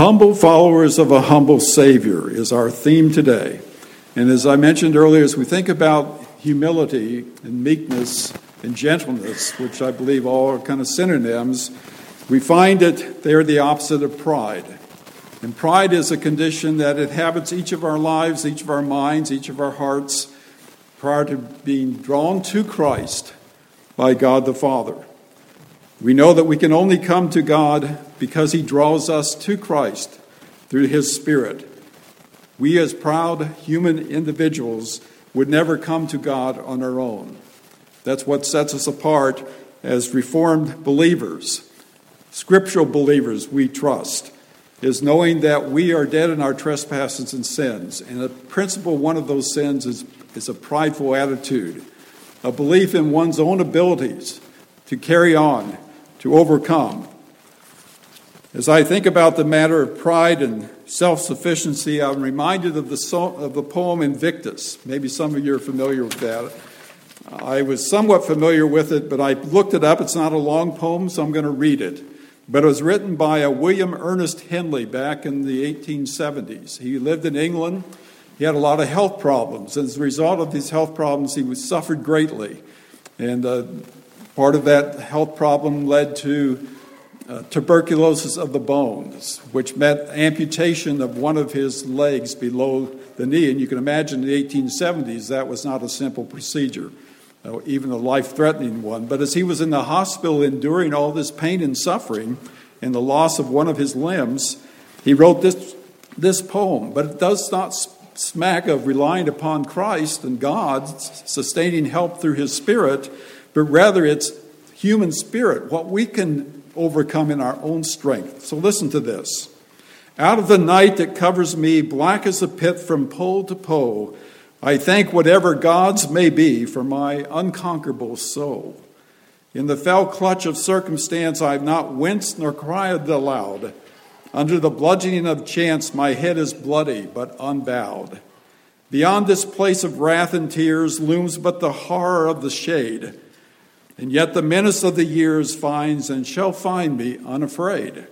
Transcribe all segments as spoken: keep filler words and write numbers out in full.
Humble followers of a humble Savior is our theme today. And as I mentioned earlier, as we think about humility and meekness and gentleness, which I believe all are kind of synonyms, we find that they are the opposite of pride. And pride is a condition that inhabits each of our lives, each of our minds, each of our hearts, prior to being drawn to Christ by God the Father. We know that we can only come to God because he draws us to Christ through his Spirit. We as proud human individuals would never come to God on our own. That's what sets us apart as Reformed believers, scriptural believers we trust, is knowing that we are dead in our trespasses and sins. And a principle, one of those sins is, is a prideful attitude, a belief in one's own abilities to carry on, to overcome. As I think about the matter of pride and self-sufficiency, I'm reminded of the, so- of the poem Invictus. Maybe some of you are familiar with that. I was somewhat familiar with it, but I looked it up. It's not a long poem, so I'm going to read it. But it was written by a William Ernest Henley back in the eighteen seventies. He lived in England. He had a lot of health problems. As a result of these health problems, he was suffered greatly. And uh, part of that health problem led to uh, tuberculosis of the bones, which meant amputation of one of his legs below the knee. And you can imagine in the eighteen seventies, that was not a simple procedure, uh, even a life-threatening one. But as he was in the hospital enduring all this pain and suffering and the loss of one of his limbs, he wrote this, this poem. But it does not smack of relying upon Christ and God, sustaining help through his Spirit, but rather it's human spirit, what we can overcome in our own strength. So listen to this. Out of the night that covers me, black as a pit from pole to pole, I thank whatever gods may be for my unconquerable soul. In the fell clutch of circumstance, I have not winced nor cried aloud. Under the bludgeoning of chance, my head is bloody but unbowed. Beyond this place of wrath and tears looms but the horror of the shade. And yet the menace of the years finds and shall find me unafraid.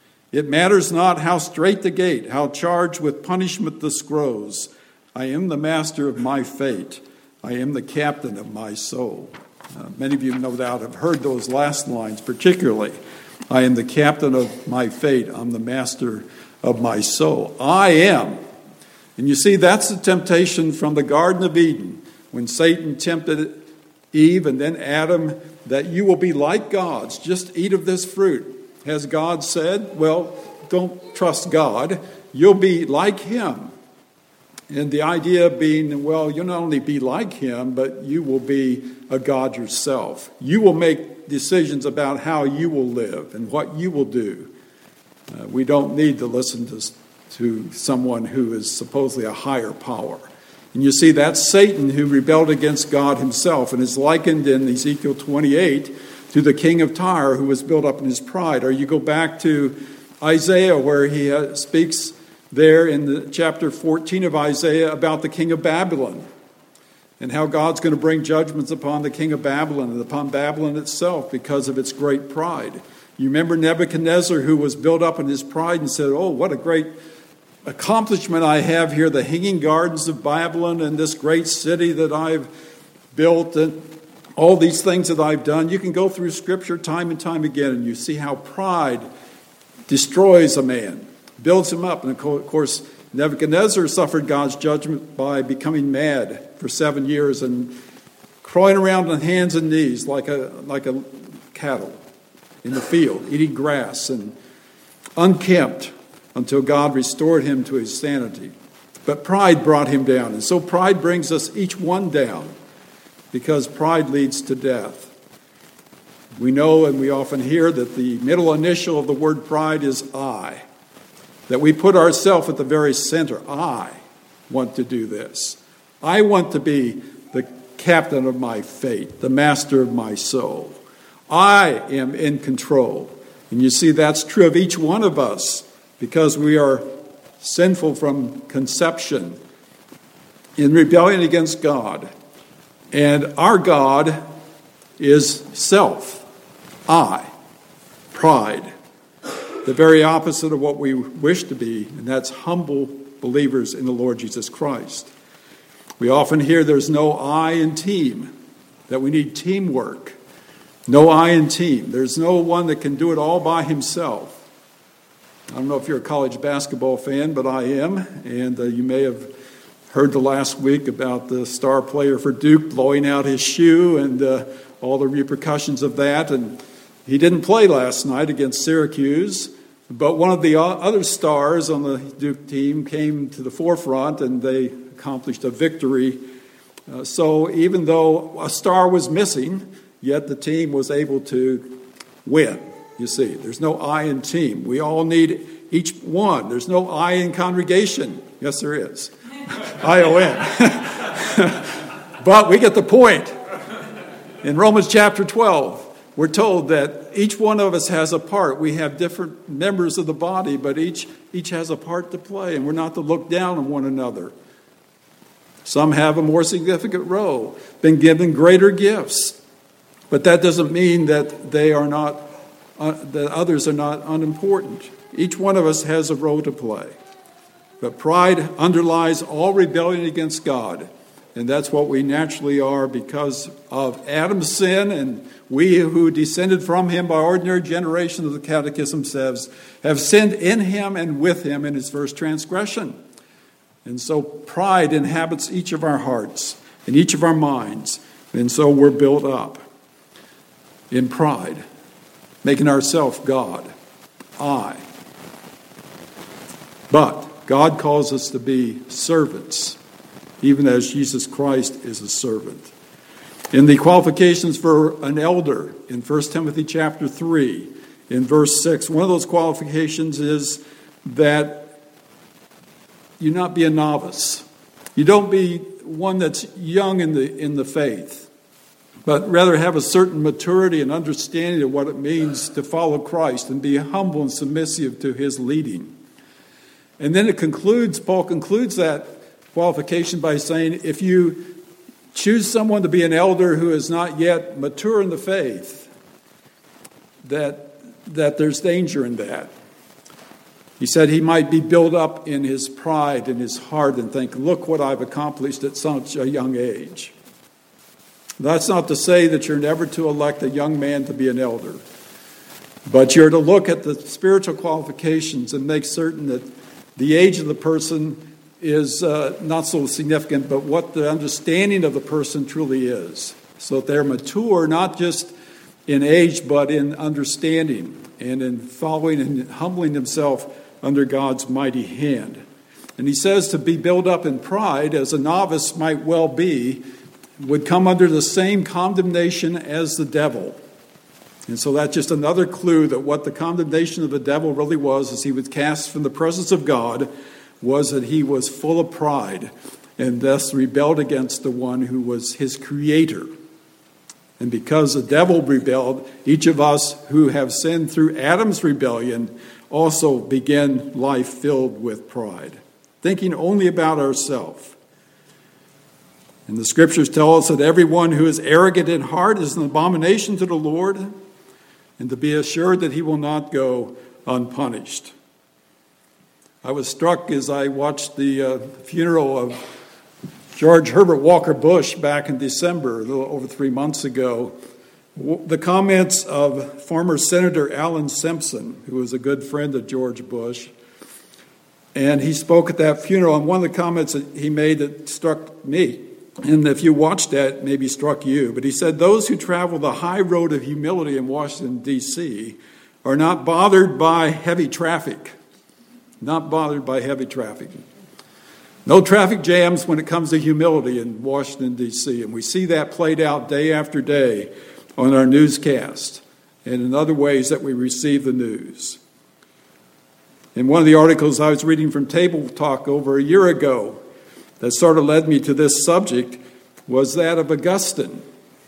It matters not how strait the gate, how charged with punishment this grows. I am the master of my fate. I am the captain of my soul. Uh, many of you no doubt have heard those last lines particularly. I am the captain of my fate. I'm the master of my soul. I am. And you see, that's the temptation from the Garden of Eden when Satan tempted Eve and then Adam, that you will be like gods. Just eat of this fruit. Has God said? Well, don't trust God. You'll be like him. And the idea being, well, you'll not only be like him, but you will be a God yourself. You will make decisions about how you will live and what you will do. Uh, we don't need to listen to, to someone who is supposedly a higher power. And you see, that's Satan who rebelled against God himself and is likened in Ezekiel twenty-eight to the king of Tyre who was built up in his pride. Or you go back to Isaiah where he uh, speaks there in the chapter fourteen of Isaiah about the king of Babylon and how God's going to bring judgments upon the king of Babylon and upon Babylon itself because of its great pride. You remember Nebuchadnezzar who was built up in his pride and said, oh, what a great accomplishment I have here, the hanging gardens of Babylon and this great city that I've built and all these things that I've done. You can go through Scripture time and time again and you see how pride destroys a man, builds him up. And of course, Nebuchadnezzar suffered God's judgment by becoming mad for seven years and crawling around on hands and knees like a, like a cattle in the field, eating grass and unkempt, until God restored him to his sanity. But pride brought him down. And so pride brings us each one down because pride leads to death. We know and we often hear that the middle initial of the word pride is I. That we put ourselves at the very center. I want to do this. I want to be the captain of my fate, the master of my soul. I am in control. And you see, that's true of each one of us. Because we are sinful from conception, in rebellion against God. And our God is self, I, pride. the very opposite of what we wish to be, and that's humble believers in the Lord Jesus Christ. We often hear there's no I in team, that we need teamwork. No I in team. There's no one that can do it all by himself. I don't know if you're a college basketball fan, but I am, and uh, you may have heard the last week about the star player for Duke blowing out his shoe and uh, all the repercussions of that. And he didn't play last night against Syracuse, but one of the other stars on the Duke team came to the forefront and they accomplished a victory. Uh, so even though a star was missing, yet the team was able to win. You see, there's no I in team. We all need each one. There's no I in congregation. Yes, there is. I O N. But we get the point. In Romans chapter twelve, we're told that each one of us has a part. We have different members of the body, but each, each has a part to play, and we're not to look down on one another. Some have a more significant role, been given greater gifts. But that doesn't mean that they are not, uh, that others are not unimportant. Each one of us has a role to play. But pride underlies all rebellion against God. And that's what we naturally are because of Adam's sin. And we who descended from him by ordinary generation, of the Catechism says, have sinned in him and with him in his first transgression. And so pride inhabits each of our hearts and each of our minds. And so we're built up in pride, making ourselves God, I. But God calls us to be servants, even as Jesus Christ is a servant. In the qualifications for an elder, in First Timothy chapter three, in verse six, one of those qualifications is that you not be a novice. You don't be one that's young in the in the faith, but rather have a certain maturity and understanding of what it means to follow Christ and be humble and submissive to his leading. And then it concludes, Paul concludes that qualification by saying, if you choose someone to be an elder who is not yet mature in the faith, that, that there's danger in that. He said he might be built up in his pride in his heart and think, look what I've accomplished at such a young age. That's not to say that you're never to elect a young man to be an elder, but you're to look at the spiritual qualifications and make certain that the age of the person is uh, not so significant, but what the understanding of the person truly is. So that they're mature, not just in age, but in understanding and in following and humbling himself under God's mighty hand. And he says to be built up in pride, as a novice might well be, would come under the same condemnation as the devil. And so that's just another clue that what the condemnation of the devil really was, as he was cast from the presence of God, was that he was full of pride and thus rebelled against the one who was his creator. And because the devil rebelled, each of us who have sinned through Adam's rebellion also begin life filled with pride, thinking only about ourselves. And the scriptures tell us that everyone who is arrogant in heart is an abomination to the Lord, and to be assured that he will not go unpunished. I was struck as I watched the uh, funeral of George Herbert Walker Bush back in December, a little over three months ago. The comments of former Senator Alan Simpson, who was a good friend of George Bush, and he spoke at that funeral, and one of the comments that he made that struck me, and if you watched that, maybe struck you, but he said, those who travel the high road of humility in Washington, D C are not bothered by heavy traffic. Not bothered by heavy traffic. No traffic jams when it comes to humility in Washington, D C, and we see that played out day after day on our newscast and in other ways that we receive the news. In one of the articles I was reading from Table Talk over a year ago, that sort of led me to this subject was that of Augustine.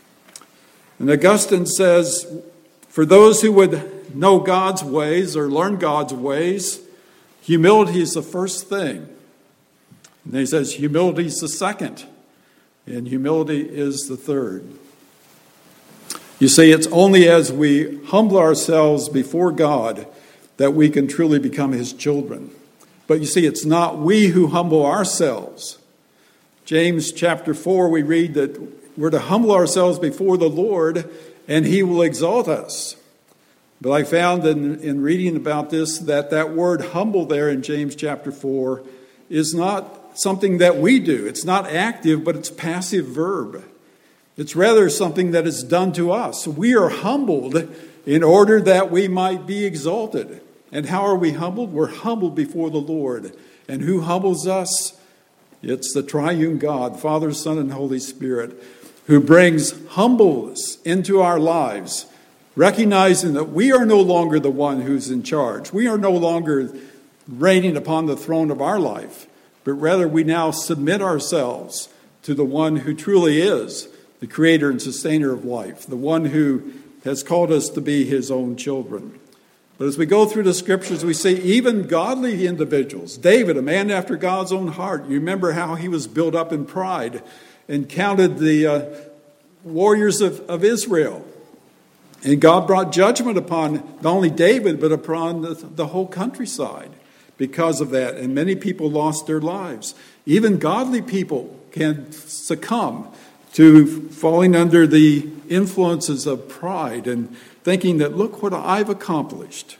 And Augustine says, for those who would know God's ways or learn God's ways, humility is the first thing. And then he says humility is the second, and humility is the third. You see, it's only as we humble ourselves before God that we can truly become his children. But you see, it's not we who humble ourselves. James chapter four, we read that we're to humble ourselves before the Lord, and he will exalt us. But I found in, in reading about this that that word humble there in James chapter four is not something that we do. It's not active, but it's passive verb. It's rather something that is done to us. We are humbled in order that we might be exalted. And how are we humbled? We're humbled before the Lord. And who humbles us? It's the triune God, Father, Son, and Holy Spirit, who brings humbleness into our lives, recognizing that we are no longer the one who's in charge. We are no longer reigning upon the throne of our life, but rather we now submit ourselves to the one who truly is the creator and sustainer of life, the one who has called us to be his own children. But as we go through the scriptures, we see even godly individuals. David, a man after God's own heart. You remember how he was built up in pride and counted the uh, warriors of, of Israel. And God brought judgment upon not only David, but upon the, the whole countryside because of that. And many people lost their lives. Even godly people can succumb to falling under the influences of pride and thinking that, look what I've accomplished.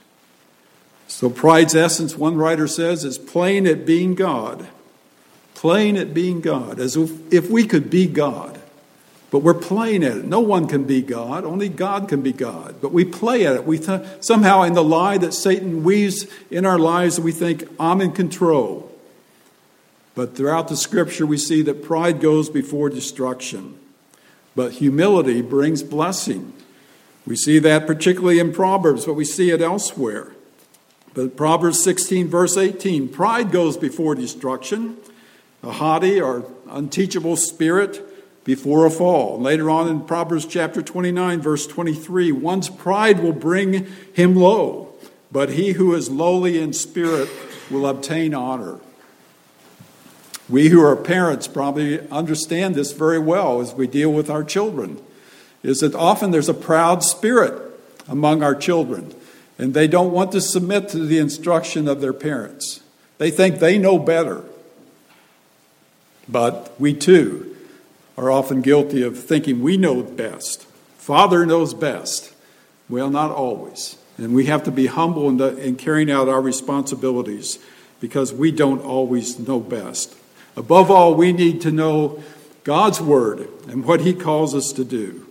So pride's essence, one writer says, is playing at being God. Playing at being God, as if, if we could be God. But we're playing at it. No one can be God. Only God can be God. But we play at it. We th- somehow in the lie that Satan weaves in our lives, we think, I'm in control. But throughout the scripture, we see that pride goes before destruction. But humility brings blessing. We see that particularly in Proverbs, but we see it elsewhere. But Proverbs sixteen, verse eighteen, pride goes before destruction, a haughty or unteachable spirit before a fall. Later on in Proverbs chapter twenty-nine, verse twenty-three, one's pride will bring him low, but he who is lowly in spirit will obtain honor. We who are parents probably understand this very well as we deal with our children, is that often there's a proud spirit among our children, and they don't want to submit to the instruction of their parents. They think they know better. But we too are often guilty of thinking we know best. Father knows best. Well, not always. And we have to be humble in, the, in carrying out our responsibilities because we don't always know best. Above all, we need to know God's word and what he calls us to do.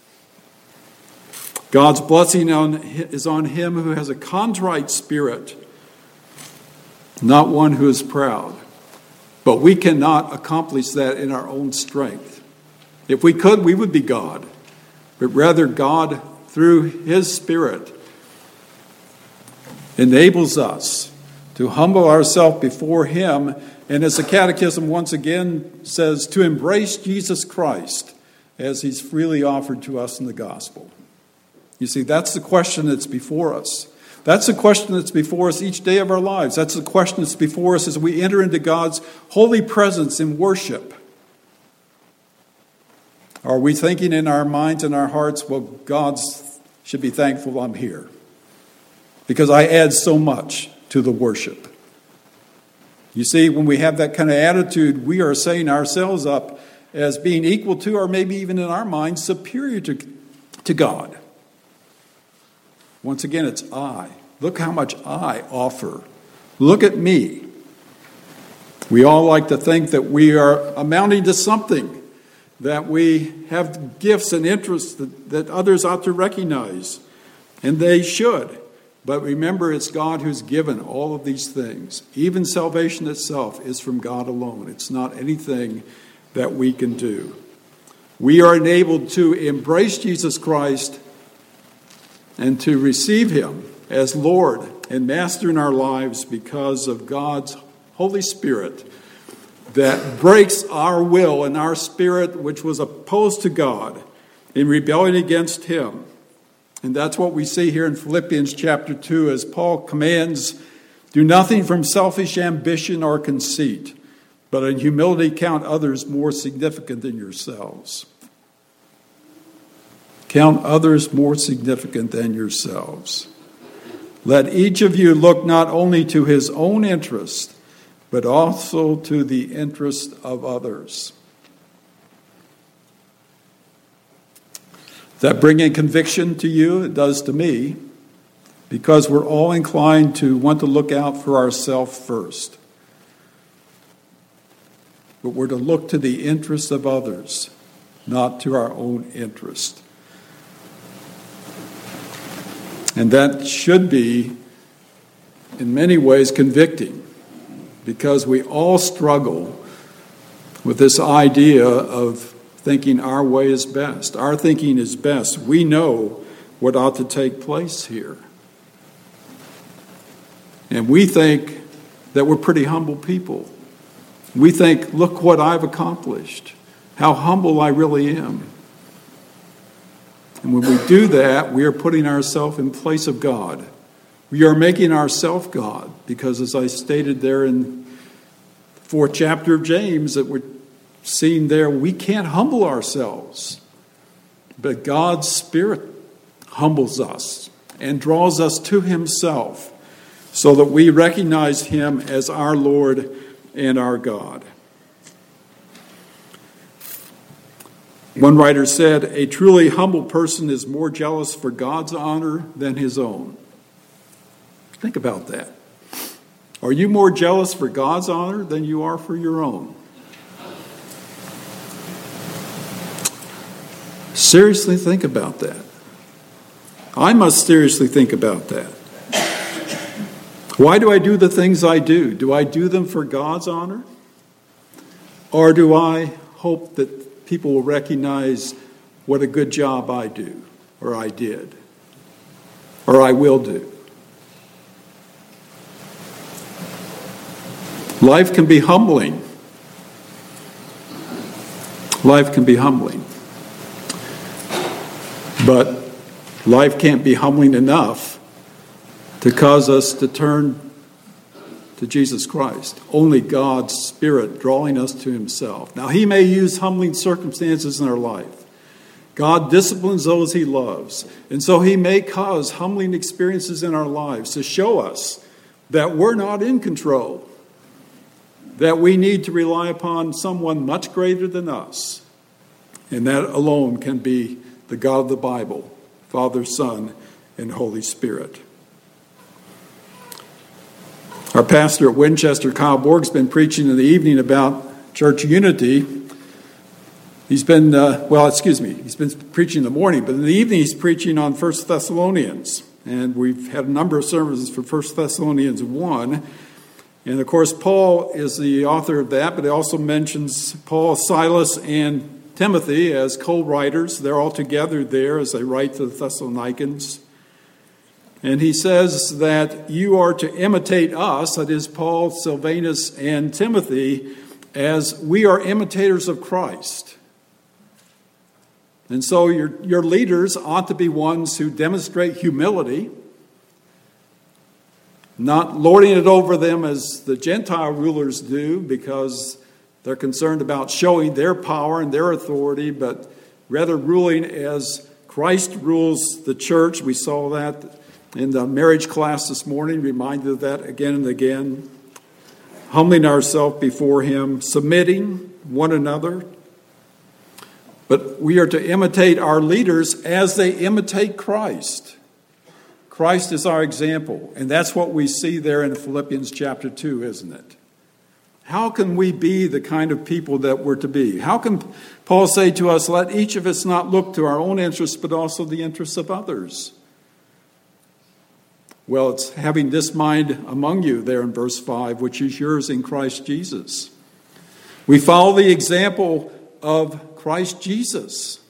God's blessing on, is on him who has a contrite spirit, not one who is proud. But we cannot accomplish that in our own strength. If we could, we would be God. But rather, God, through his Spirit, enables us to humble ourselves before him. And as the Catechism once again says, to embrace Jesus Christ as he's freely offered to us in the gospel. You see, that's the question that's before us. That's the question that's before us each day of our lives. That's the question that's before us as we enter into God's holy presence in worship. Are we thinking in our minds and our hearts, well, God should be thankful I'm here because I add so much to the worship. You see, when we have that kind of attitude, we are setting ourselves up as being equal to, or maybe even in our minds, superior to, to God. Once again, it's I. Look how much I offer. Look at me. We all like to think that we are amounting to something, that we have gifts and interests that, that others ought to recognize, and they should. But remember, it's God who's given all of these things. Even salvation itself is from God alone. It's not anything that we can do. We are enabled to embrace Jesus Christ and to receive him as Lord and Master in our lives because of God's Holy Spirit that breaks our will and our spirit, which was opposed to God, in rebellion against him. And that's what we see here in Philippians chapter two as Paul commands, do nothing from selfish ambition or conceit, but in humility count others more significant than yourselves. Count others more significant than yourselves. Let each of you look not only to his own interest, but also to the interest of others. Does that bring in conviction to you? It does to me, because we're all inclined to want to look out for ourselves first. But we're to look to the interest of others, not to our own interest. And that should be, in many ways, convicting, because we all struggle with this idea of thinking our way is best. Our thinking is best. We know what ought to take place here. And we think that we're pretty humble people. We think, look what I've accomplished, how humble I really am. And when we do that, we are putting ourselves in place of God. We are making ourselves God, because as I stated there in the fourth chapter of James that we're seeing there, we can't humble ourselves. But God's Spirit humbles us and draws us to himself so that we recognize him as our Lord and our God. One writer said, a truly humble person is more jealous for God's honor than his own. Think about that. Are you more jealous for God's honor than you are for your own? Seriously think about that. I must seriously think about that. Why do I do the things I do? Do I do them for God's honor? Or do I hope that people will recognize what a good job I do, or I did, or I will do? Life can be humbling. Life can be humbling. But life can't be humbling enough to cause us to turn to Jesus Christ. Only God's Spirit drawing us to himself. Now, he may use humbling circumstances in our life. God disciplines those he loves. And so he may cause humbling experiences in our lives to show us that we're not in control, that we need to rely upon someone much greater than us. And that alone can be the God of the Bible, Father, Son, and Holy Spirit. Our pastor at Winchester, Kyle Borg, has been preaching in the evening about church unity. He's been, uh, well, excuse me, he's been preaching in the morning, but in the evening he's preaching on First Thessalonians. And we've had a number of services for First Thessalonians one. And, of course, Paul is the author of that, but it also mentions Paul, Silas, and Timothy as co-writers. They're all together there as they write to the Thessalonians. And he says that you are to imitate us, that is Paul, Silvanus, and Timothy, as we are imitators of Christ. And so your, your leaders ought to be ones who demonstrate humility, not lording it over them as the Gentile rulers do, because they're concerned about showing their power and their authority, but rather ruling as Christ rules the church. We saw that in the marriage class this morning, reminded of that again and again. Humbling ourselves before him, submitting one another. But we are to imitate our leaders as they imitate Christ. Christ is our example, and that's what we see there in Philippians chapter two, isn't it? How can we be the kind of people that we're to be? How can Paul say to us, let each of us not look to our own interests, but also the interests of others? Well, it's having this mind among you there in verse five, which is yours in Christ Jesus. We follow the example of Christ Jesus.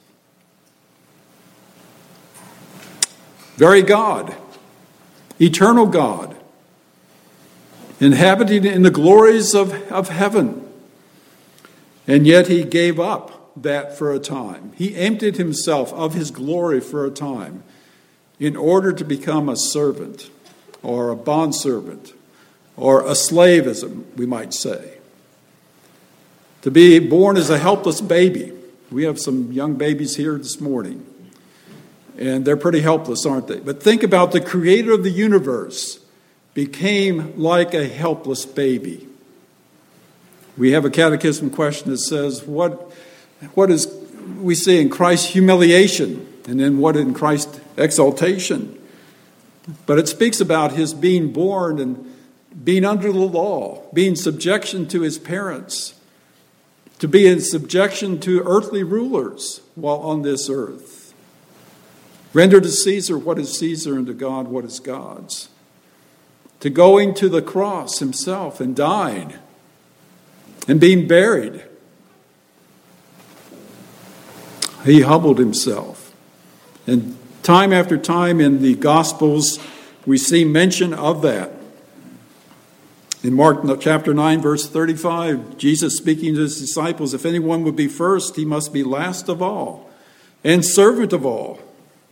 Very God, eternal God, inhabiting in the glories of, of heaven. And yet he gave up that for a time. He emptied himself of his glory for a time in order to become a servant or a bondservant or a slave, as we might say. To be born as a helpless baby. We have some young babies here this morning. And they're pretty helpless, aren't they? But think about the creator of the universe became like a helpless baby. We have a catechism question that says, what, what is we see in Christ's humiliation and then what in Christ's exaltation? But it speaks about his being born and being under the law, being subjection to his parents, to be in subjection to earthly rulers while on this earth. Render to Caesar what is Caesar and to God what is God's. To going to the cross himself and dying and being buried. He humbled himself. And time after time in the Gospels, we see mention of that. In Mark chapter nine, verse thirty-five, Jesus speaking to his disciples, if anyone would be first, he must be last of all and servant of all.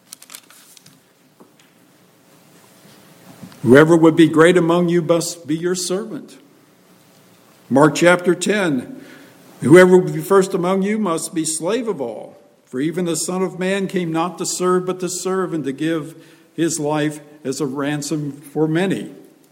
Whoever would be great among you must be your servant. Mark chapter ten, whoever would be first among you must be slave of all. For even the Son of Man came not to serve, but to serve and to give his life as a ransom for many.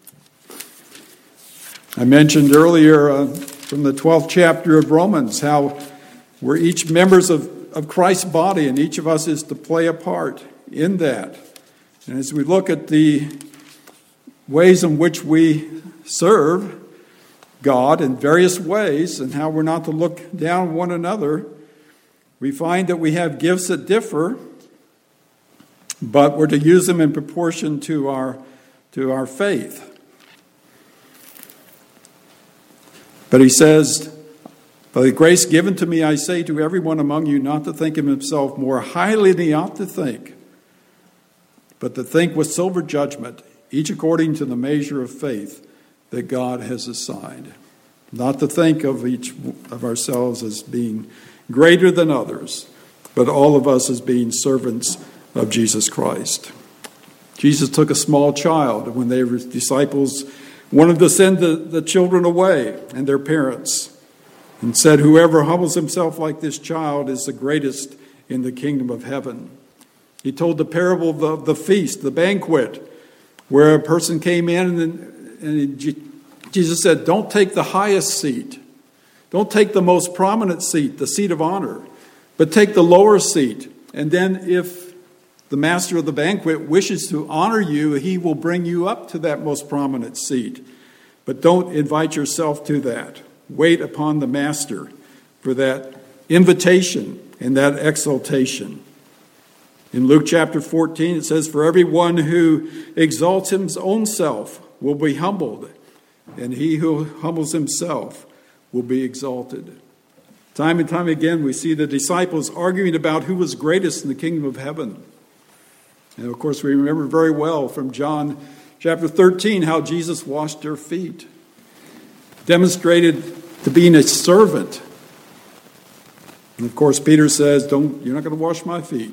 I mentioned earlier uh, from the twelfth chapter of Romans how we're each members of, of Christ's body and each of us is to play a part in that. And as we look at the ways in which we serve God in various ways and how we're not to look down one another, we find that we have gifts that differ, but we're to use them in proportion to our, to our faith. But he says, by the grace given to me, I say to everyone among you not to think of himself more highly than he ought to think, but to think with sober judgment, each according to the measure of faith that God has assigned. Not to think of each of ourselves as being greater than others, but all of us as being servants of Jesus Christ. Jesus took a small child when they were disciples, wanted to send the, the children away and their parents, and said, whoever humbles himself like this child is the greatest in the kingdom of heaven. He told the parable of the, the feast, the banquet, where a person came in and, and he, Jesus said, don't take the highest seat. Don't take the most prominent seat, the seat of honor, but take the lower seat. And then if the master of the banquet wishes to honor you, he will bring you up to that most prominent seat. But don't invite yourself to that. Wait upon the master for that invitation and that exaltation. In Luke chapter fourteen, it says, for everyone who exalts his own self will be humbled, and he who humbles himself will be exalted. Time and time again, we see the disciples arguing about who was greatest in the kingdom of heaven. And of course, we remember very well from John chapter thirteen how Jesus washed their feet, demonstrated to being a servant. And of course, Peter says, "Don't you're not going to wash my feet."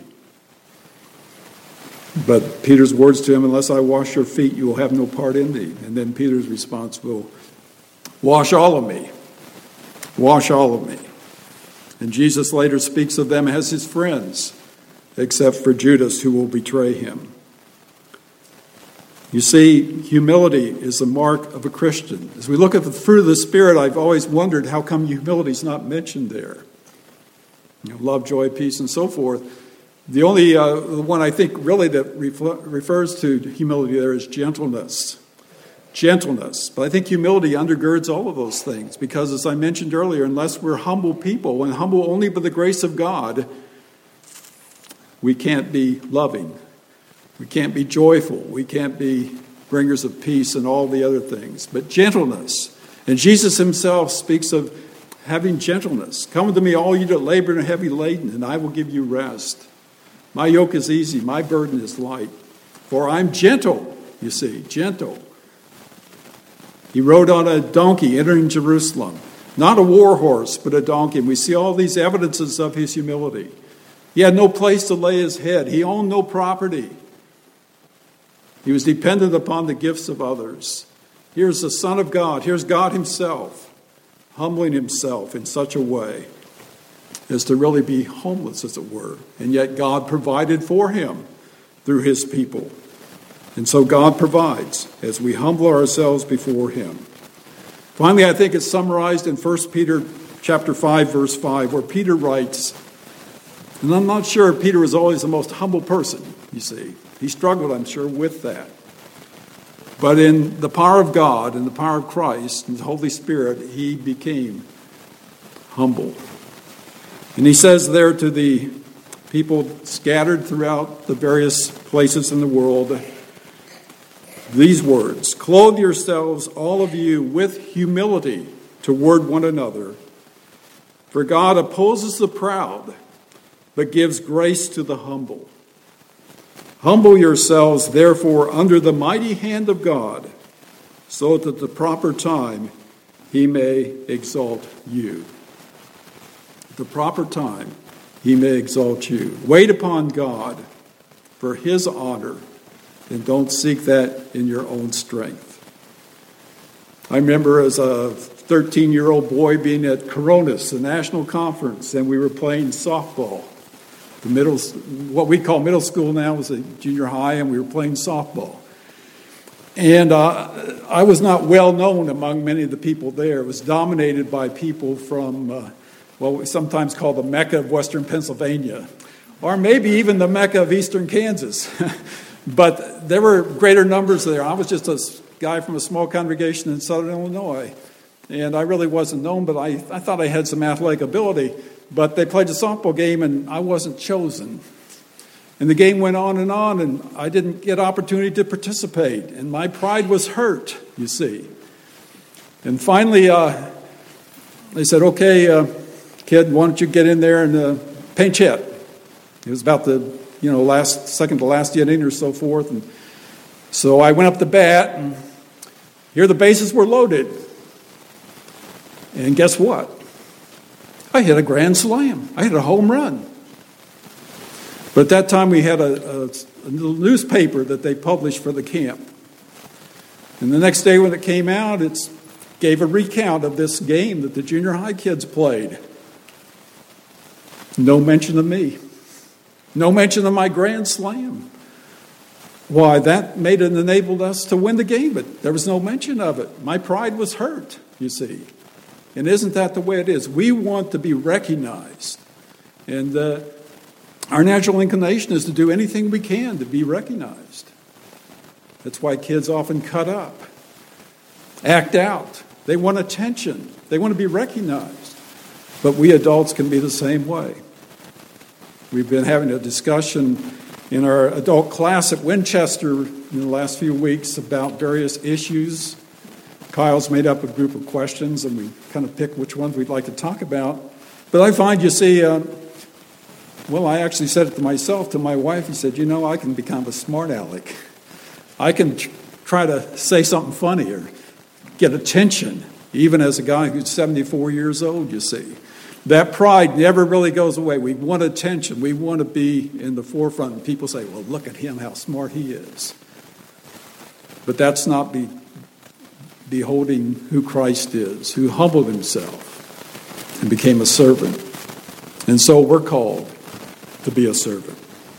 But Peter's words to him, unless I wash your feet, you will have no part in me. And then Peter's response will, wash all of me. Wash all of me. And Jesus later speaks of them as his friends, except for Judas, who will betray him. You see, humility is the mark of a Christian. As we look at the fruit of the Spirit, I've always wondered how come humility is not mentioned there. You know, love, joy, peace, and so forth. The only uh, one I think really that refl- refers to humility there is gentleness. Gentleness. But I think humility undergirds all of those things because, as I mentioned earlier, unless we're humble people and humble only by the grace of God, we can't be loving. We can't be joyful. We can't be bringers of peace and all the other things. But gentleness. And Jesus himself speaks of having gentleness. Come unto me, all you that labor and are heavy laden, and I will give you rest. My yoke is easy, my burden is light. For I'm gentle, you see, gentle. He rode on a donkey entering Jerusalem. Not a war horse, but a donkey. And we see all these evidences of his humility. He had no place to lay his head. He owned no property. He was dependent upon the gifts of others. Here's the Son of God. Here's God himself, humbling himself in such a way as to really be homeless, as it were. And yet God provided for him through his people. And so God provides as we humble ourselves before him. Finally, I think it's summarized in First Peter chapter five, verse five, where Peter writes, and I'm not sure Peter was always the most humble person, you see. He struggled, I'm sure, with that. But in the power of God and the power of Christ and the Holy Spirit, he became humble. And he says there to the people scattered throughout the various places in the world, these words, "Clothe yourselves, all of you, with humility toward one another. For God opposes the proud, but gives grace to the humble. Humble yourselves, therefore, under the mighty hand of God, so that at the proper time he may exalt you." At the proper time he may exalt you. Wait upon God for his honor, and don't seek that in your own strength. I remember as a thirteen-year-old boy being at Coronas, the national conference, and we were playing softball. The middle, what we call middle school now was a junior high, and we were playing softball. And uh, I was not well known among many of the people there. It was dominated by people from, uh, well, we sometimes call the Mecca of Western Pennsylvania, or maybe even the Mecca of Eastern Kansas. But there were greater numbers there. I was just a guy from a small congregation in Southern Illinois, and I really wasn't known, but I, I thought I had some athletic ability. But they played a softball game, and I wasn't chosen. And the game went on and on, and I didn't get opportunity to participate. And my pride was hurt, you see. And finally, uh, they said, "Okay, uh, kid, why don't you get in there and uh, pinch hit?" It was about the, you know, last second to last inning or so forth. And so I went up to bat, and here the bases were loaded. And guess what? I hit a grand slam. I hit a home run. But at that time we had a, a, a little newspaper that they published for the camp. And the next day when it came out, it gave a recount of this game that the junior high kids played. No mention of me. No mention of my grand slam. Why, that made it enabled us to win the game, but there was no mention of it. My pride was hurt, you see. And isn't that the way it is? We want to be recognized. And uh, our natural inclination is to do anything we can to be recognized. That's why kids often cut up, act out. They want attention. They want to be recognized. But we adults can be the same way. We've been having a discussion in our adult class at Winchester in the last few weeks about various issues. Kyle's made up a group of questions, and we kind of pick which ones we'd like to talk about. But I find, you see, uh, well, I actually said it to myself, to my wife. He said, you know, I can become a smart aleck. I can tr- try to say something funny or get attention, even as a guy who's seventy-four years old, you see. That pride never really goes away. We want attention. We want to be in the forefront. And people say, well, look at him, how smart he is. But that's not be beholding who Christ is, who humbled himself and became a servant. And so we're called to be a servant.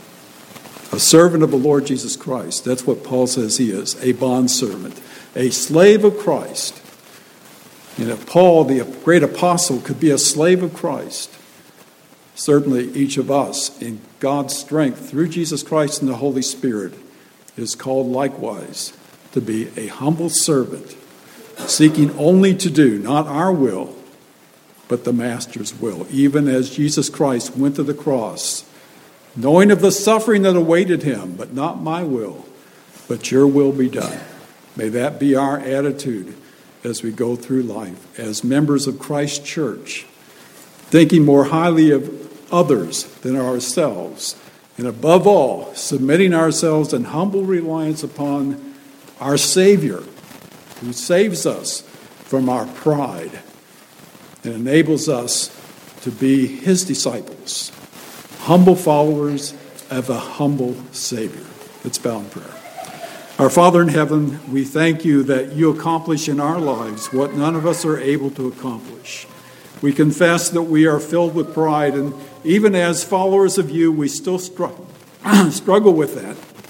A servant of the Lord Jesus Christ. That's what Paul says he is, a bondservant, a slave of Christ. And if Paul, the great apostle, could be a slave of Christ, certainly each of us, in God's strength, through Jesus Christ and the Holy Spirit, is called likewise to be a humble servant, seeking only to do, not our will, but the Master's will, even as Jesus Christ went to the cross, knowing of the suffering that awaited him, but not my will, but your will be done. May that be our attitude as we go through life, as members of Christ's church, thinking more highly of others than ourselves, and above all, submitting ourselves in humble reliance upon our Savior, who saves us from our pride and enables us to be his disciples, humble followers of a humble Savior. Let's bow in prayer. Our Father in heaven, we thank you that you accomplish in our lives what none of us are able to accomplish. We confess that we are filled with pride, and even as followers of you, we still struggle, struggle with that.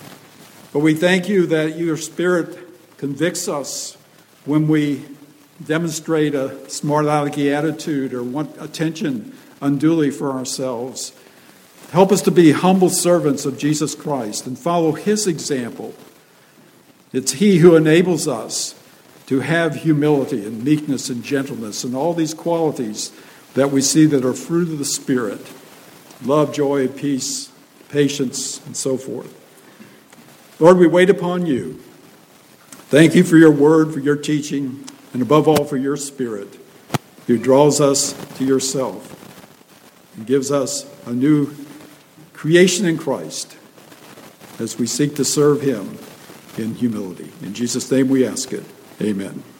But we thank you that your Spirit convicts us when we demonstrate a smart alecky attitude or want attention unduly for ourselves. Help us to be humble servants of Jesus Christ and follow his example. It's he who enables us to have humility and meekness and gentleness and all these qualities that we see that are fruit of the Spirit: love, joy, peace, patience, and so forth. Lord, we wait upon you. Thank you for your word, for your teaching, and above all for your Spirit, who draws us to yourself and gives us a new creation in Christ as we seek to serve him in humility. In Jesus' name we ask it. Amen.